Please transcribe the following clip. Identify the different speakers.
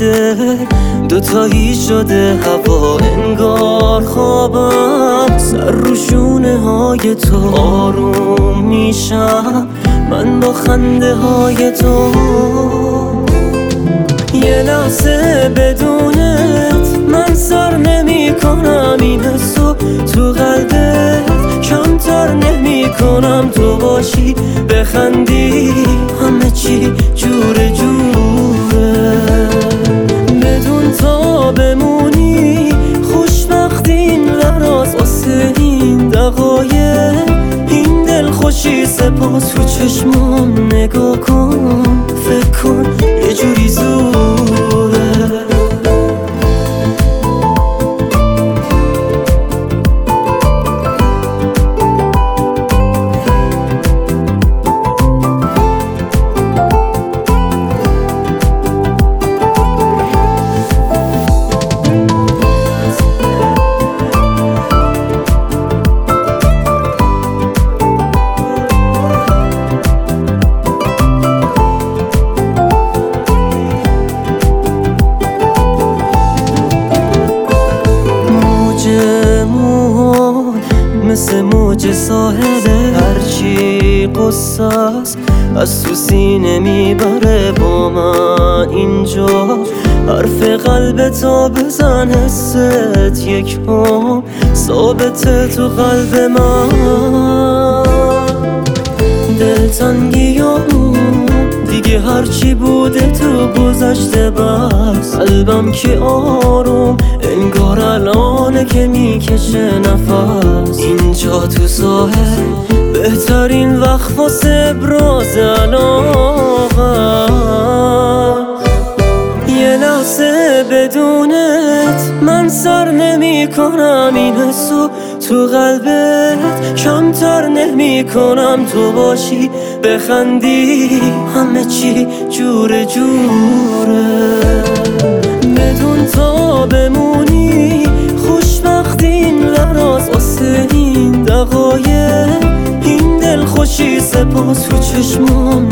Speaker 1: دل دوتایی شده هوا، انگار خوابم سر رو شونه های تو آروم میشم من با خنده های تو. یه لحظه بدونت من سر نمی کنم این حسو تو قلبت کمتر نمی کنم، تو باشی بخندی همه چی جوره جوره، بدون تا بمونی خوشبخت این لحظات واسه این دقایق، این دل خوشی سپاس رو چشمام نگاه کن فکر کن یه جوری زوره. مثل موج ساحله هرچی قصاست از تو سینه میبره با من اینجا، حرف قلب تا بزن حست یک هم ثابته تو قلب من. دلتنگیامون دیگه هرچی بوده تو گذشته بس، قلبم که آروم انگار الانه که میکشه نفس، اینجا تو ساحل بهترین وقت واسه ابراز علاقه. یه لحظه بدونت من سر نمی کنم این حسو تو قلبت کمتر نمی کنم، تو باشی بخندی همه چی جوره جوره، بدون تا بمونی خوشبخت این لحظات واسه این دقایق، این دل خوشی سپاس رو چشمام